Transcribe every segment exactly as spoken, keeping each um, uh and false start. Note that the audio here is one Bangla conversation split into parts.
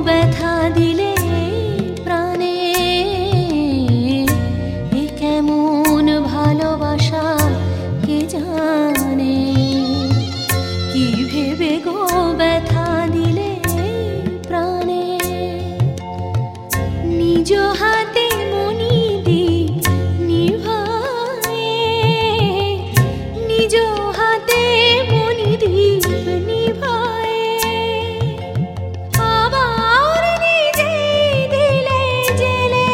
ব্যথা দিলে প্রাণে, এ কেমন ভালোবাসা কে জানে। কি ভেবে গো ব্যথা দিলে প্রাণে, নিজ হাতে মনি দ্বীপ নিভায়ে, নিজ হাতে মনি দ্বীপ নিভায়ে, আবার নিজেই দিলে জেলে,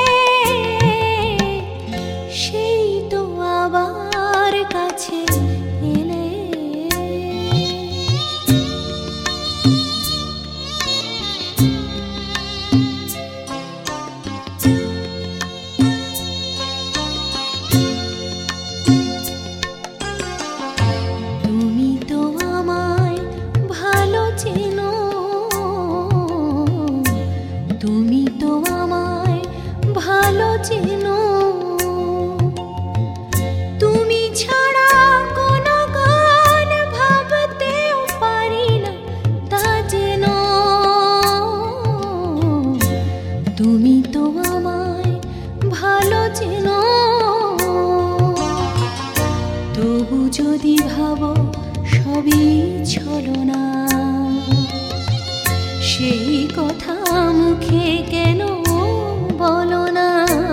সেই তো আবার কাছে এলে। তুমি তো আমায় ভালো চেনো, তুমি তো আমায় ভালো চেনো, তুমি ছাড়া কোনো গান ভাবতেও পারি না তা যেন। তুমি তো আমায় ভালো চেনো, তবু যদি ভাবো সবই ছলনা, সেই কথা মুখে কেন বলো না।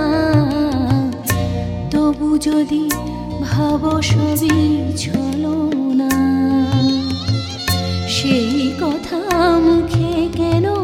তবু যদি ভাবো সবই ছলনা, সেই কথা মুখে কেন